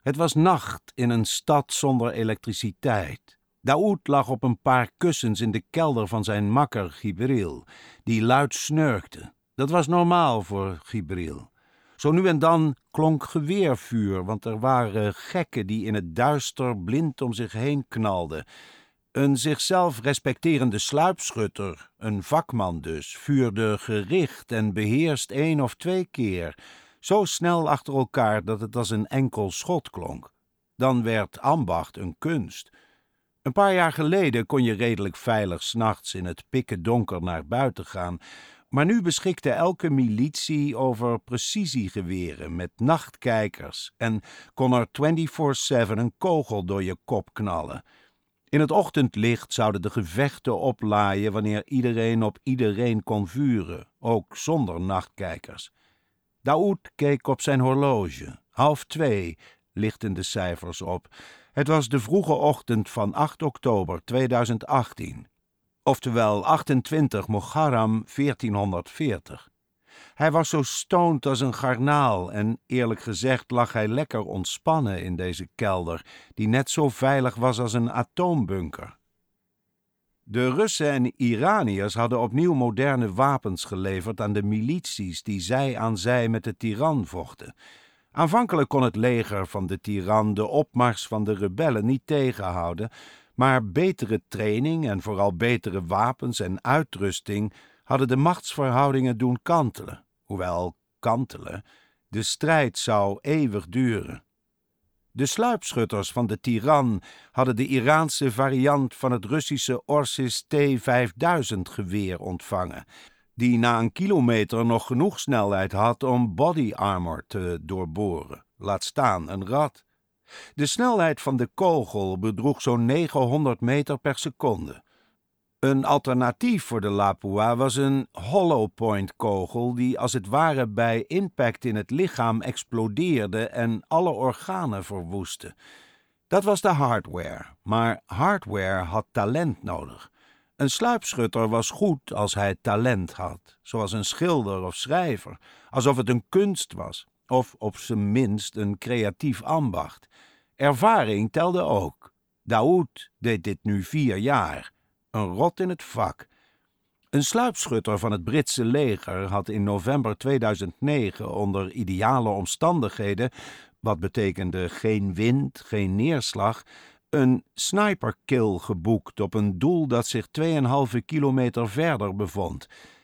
Het was nacht in een stad zonder elektriciteit. Daoud lag op een paar kussens in de kelder van zijn makker Gibril, die luid snurkte. Dat was normaal voor Gibril. Zo nu en dan klonk geweervuur, want er waren gekken die in het duister blind om zich heen knalden. Een zichzelf respecterende sluipschutter, een vakman dus, vuurde gericht en beheerst 1 of 2 keer, zo snel achter elkaar dat het als een enkel schot klonk. Dan werd ambacht een kunst. Een paar jaar geleden kon je redelijk veilig 's nachts in het pikken donker naar buiten gaan, maar nu beschikte elke militie over precisiegeweren met nachtkijkers en kon er 24/7 een kogel door je kop knallen. In het ochtendlicht zouden de gevechten oplaaien wanneer iedereen op iedereen kon vuren, ook zonder nachtkijkers. Daoud keek op zijn horloge. 1:30 lichten de cijfers op. Het was de vroege ochtend van 8 oktober 2018. Oftewel 28 Muharram 1440. Hij was zo stoned als een garnaal en eerlijk gezegd lag hij lekker ontspannen in deze kelder, die net zo veilig was als een atoombunker. De Russen en Iraniërs hadden opnieuw moderne wapens geleverd aan de milities die zij aan zij met de tiran vochten. Aanvankelijk kon het leger van de tiran de opmars van de rebellen niet tegenhouden, maar betere training en vooral betere wapens en uitrusting hadden de machtsverhoudingen doen kantelen. Hoewel kantelen, de strijd zou eeuwig duren. De sluipschutters van de tiran hadden de Iraanse variant van het Russische Orsis T-5000 geweer ontvangen, die na een kilometer nog genoeg snelheid had om body armor te doorboren, laat staan een rad. De snelheid van de kogel bedroeg zo'n 900 meter per seconde. Een alternatief voor de Lapua was een hollow point kogel die als het ware bij impact in het lichaam explodeerde en alle organen verwoestte. Dat was de hardware, maar hardware had talent nodig. Een sluipschutter was goed als hij talent had, zoals een schilder of schrijver, alsof het een kunst was, of op zijn minst een creatief ambacht. Ervaring telde ook. Daoud deed dit nu 4 jaar. Een rot in het vak. Een sluipschutter van het Britse leger had in november 2009 onder ideale omstandigheden, wat betekende geen wind, geen neerslag, een sniperkill geboekt op een doel dat zich 2,5 kilometer verder bevond.